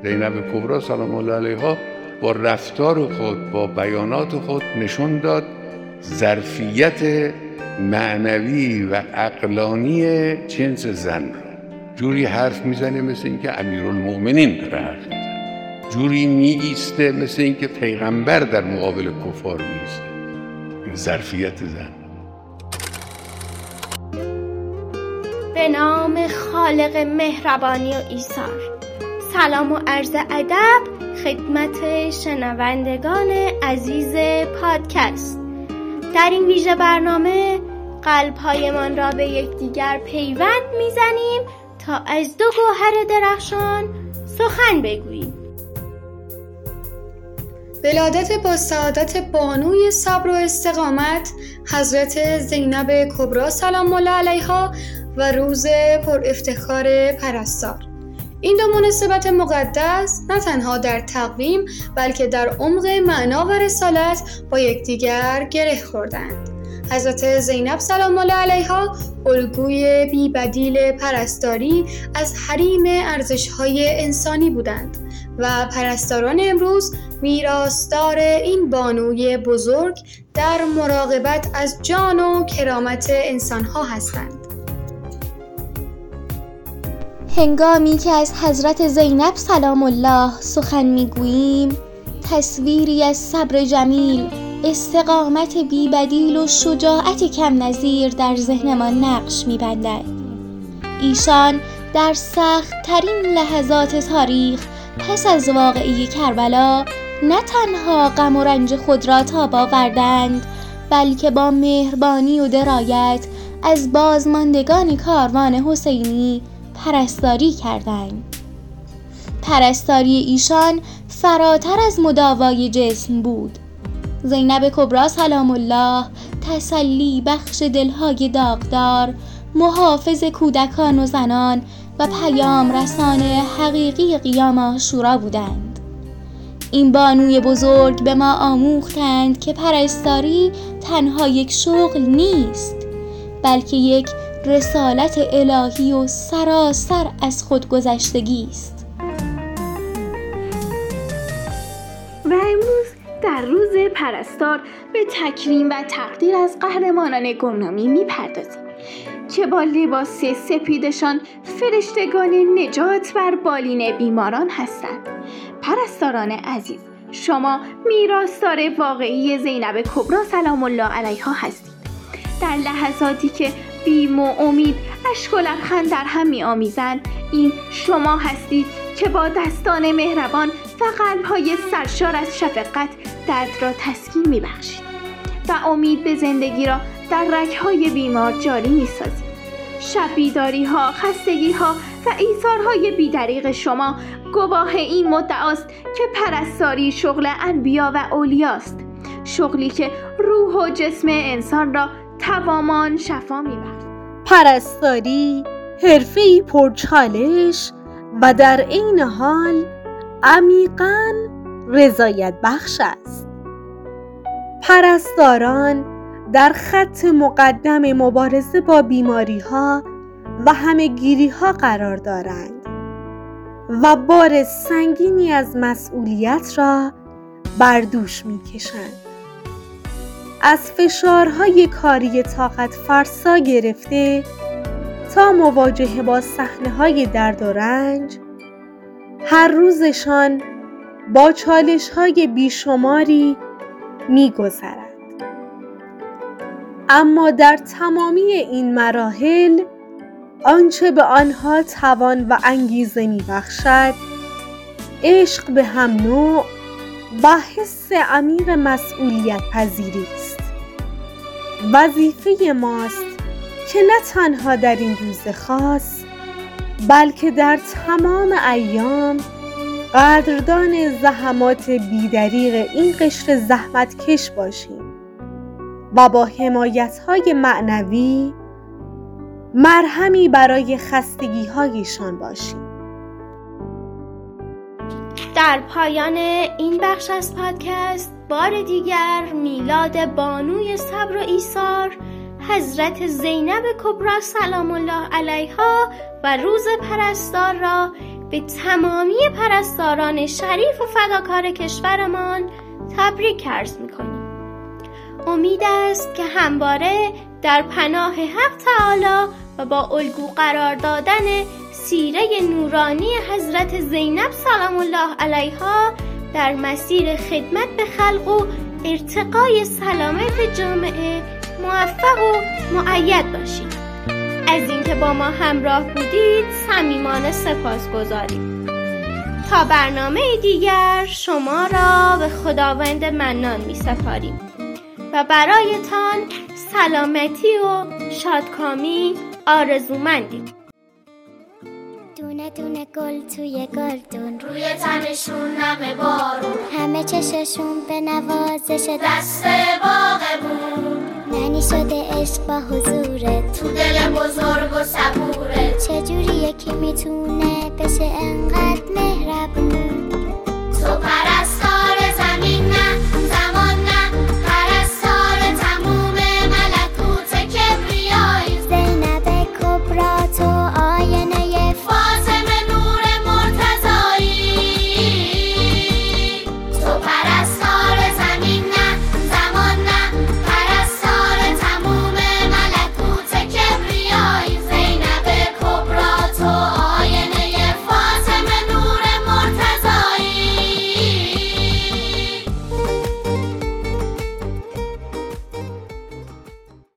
زینب کبری سلام الله علیها با رفتار خود، با بیانات خود نشون داد ظرفیت معنوی و عقلانی جنس زن رو. جوری حرف میزنه مثل اینکه امیرالمؤمنین داره حرف میزنه، جوری میایسته مثل اینکه پیغمبر در مقابل کفار میایسته. ظرفیت زن. به نام خالق مهربانی و ایثار. سلام و عرض ادب خدمت شنوندگان عزیز پادکست. در این ویژه برنامه قلب‌هایمان را به یکدیگر پیوند میزنیم تا از دو گوهر درخشان سخن بگوییم. ولادت با سعادت بانوی صبر و استقامت حضرت زینب کبری سلام الله علیها و روز پر افتخار پرستار. این دو مناسبت مقدس نه تنها در تقویم بلکه در عمق معنا و رسالت با یکدیگر گره خوردند. حضرت زینب سلام الله علیها الگوی بی‌بدیل پرستاری از حریم ارزش‌های انسانی بودند و پرستاران امروز میراثدار این بانوی بزرگ در مراقبت از جان و کرامت انسان‌ها هستند. هنگامی که از حضرت زینب سلام الله سخن میگوییم، تصویری از صبر جمیل، استقامت بی‌بدیل و شجاعت کم نظیر در ذهنمان نقش می‌بندد. ایشان در سخت ترین لحظات تاریخ پس از واقعه کربلا نه تنها غم و رنج خود را تاب آوردند، بلکه با مهربانی و درایت از بازماندگان کاروان حسینی پرستاری کردند. پرستاری ایشان فراتر از مداوای جسم بود. زینب کبری سلام الله تسلی بخش دلهای داغدار، محافظ کودکان و زنان و پیام رسان حقیقی قیام عاشورا بودند. این بانوی بزرگ به ما آموختند که پرستاری تنها یک شغل نیست، بلکه یک رسالت الهی و سراسر از خودگذشتگی است. و امروز در روز پرستار به تکریم و تقدیر از قهرمانان گمنامی میپردازیم که با لباس سپیدشان فرشتگان نجات بر بالین بیماران هستند. پرستاران عزیز، شما میراثدار واقعی زینب کبری سلام الله علیها هستید. در لحظاتی که بیم و امید اشک و لبخند در هم می‌آمیزند، این شما هستید که با دستان مهربان و قلب‌های سرشار از شفقت درد را تسکین می‌بخشید و امید به زندگی را در رگ‌های بیمار جاری می‌سازید. شب بیداری‌ها، خستگی‌ها و ایثارهای بی‌دریغ شما گواه این مدعاست که پرستاری شغل انبیا و اولیاست، شغلی که روح و جسم انسان را توامان شفا می‌بخشد. پرستاری حرفه‌ای پرچالش و در عین حال عمیقاً رضایت بخش است. پرستاران در خط مقدم مبارزه با بیماری‌ها و همه‌گیری‌ها قرار دارند و بار سنگینی از مسئولیت را بر دوش می‌کشند. از فشارهای کاری طاقت فرسا گرفته تا مواجهه با صحنه‌های درد و رنج، هر روزشان با چالش‌های بیشماری می‌گذرد. اما در تمامی این مراحل آنچه به آنها توان و انگیزه می‌بخشد، عشق به هم نوع و حس عمیق مسئولیت پذیری است. وظیفه ماست که نه تنها در این روز خاص بلکه در تمام ایام قدردان زحمات بی‌دریغ این قشر زحمتکش باشیم و با حمایت‌های معنوی مرهمی برای خستگی‌هایشان باشیم. در پایان این بخش از پادکست بار دیگر میلاد بانوی صبر و ایثار حضرت زینب کبری سلام الله علیها و روز پرستار را به تمامی پرستاران شریف و فداکار کشورمان تبریک عرض می‌کنیم. امید است که همواره در پناه حق تعالی و با الگو قرار دادن سیره نورانی حضرت زینب سلام الله علیها در مسیر خدمت به خلق و ارتقای سلامت جامعه موفق و مؤید باشید. از اینکه با ما همراه بودید صمیمانه سپاسگزاریم. تا برنامه دیگر شما را به خداوند منان می سپاریم و برایتان سلامتی و شادکامی آرزومندیم. دونه دونه گل توی گلدون، روی تنشون نم بارون، همه چششون به نوازش دست باغبون. معنی شده عشق با حضورت تو دل